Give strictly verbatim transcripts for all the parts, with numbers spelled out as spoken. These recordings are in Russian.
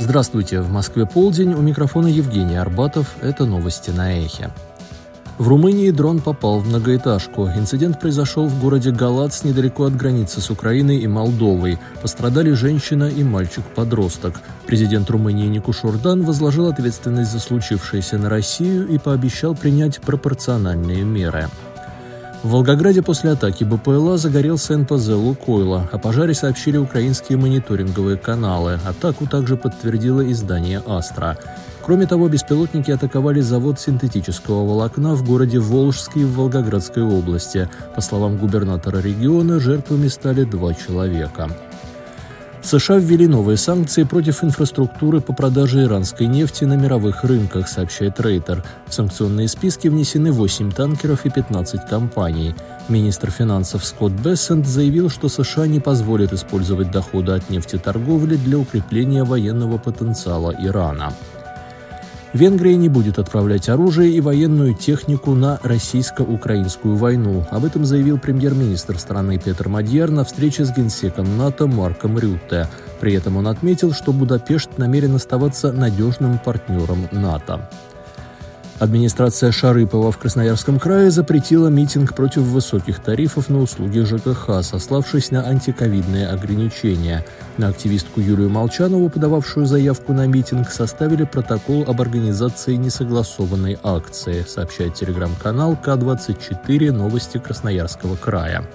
Здравствуйте, в Москве полдень, у микрофона Евгений Арбатов, это новости на Эхе. В Румынии дрон попал в многоэтажку. Инцидент произошел в городе Галац, недалеко от границы с Украиной и Молдовой. Пострадали женщина и мальчик-подросток. Президент Румынии Нику Шордан возложил ответственность за случившееся на Россию и пообещал принять пропорциональные меры. В Волгограде после атаки БПЛА загорелся эн пэ зэ «Лукойла». О пожаре сообщили украинские мониторинговые каналы. Атаку также подтвердило издание «Астра». Кроме того, беспилотники атаковали завод синтетического волокна в городе Волжский в Волгоградской области. По словам губернатора региона, жертвами стали два человека. США ввели новые санкции против инфраструктуры по продаже иранской нефти на мировых рынках, сообщает Рейтер. В санкционные списки внесены восемь танкеров и пятнадцать компаний. Министр финансов Скотт Бессент заявил, что США не позволят использовать доходы от нефтеторговли для укрепления военного потенциала Ирана. Венгрия не будет отправлять оружие и военную технику на российско-украинскую войну. Об этом заявил премьер-министр страны Петр Мадьяр на встрече с генсеком НАТО Марком Рютте. При этом он отметил, что Будапешт намерен оставаться надежным партнером НАТО. Администрация Шарыпова в Красноярском крае запретила митинг против высоких тарифов на услуги жэ ка ха, сославшись на антиковидные ограничения. На активистку Юлию Молчанову, подававшую заявку на митинг, составили протокол об организации несогласованной акции, сообщает телеграм-канал ка двадцать четыре «Новости Красноярского края».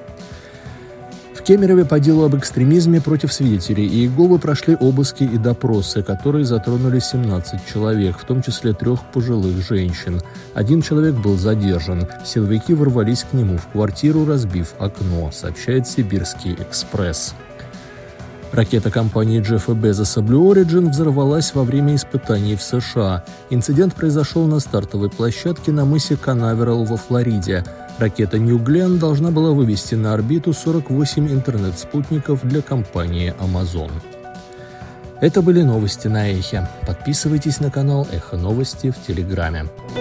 В Кемерове по делу об экстремизме против свидетелей Иеговы прошли обыски и допросы, которые затронули семнадцать человек, в том числе трех пожилых женщин. Один человек был задержан. Силовики ворвались к нему в квартиру, разбив окно, сообщает Сибирский экспресс. Ракета компании Джеффа Безоса Blue Origin взорвалась во время испытаний в США. Инцидент произошел на стартовой площадке на мысе Канаверал во Флориде. Ракета New Glenn должна была вывести на орбиту сорок восемь интернет-спутников для компании Amazon. Это были новости на Эхе. Подписывайтесь на канал Эхо Новости в Телеграме.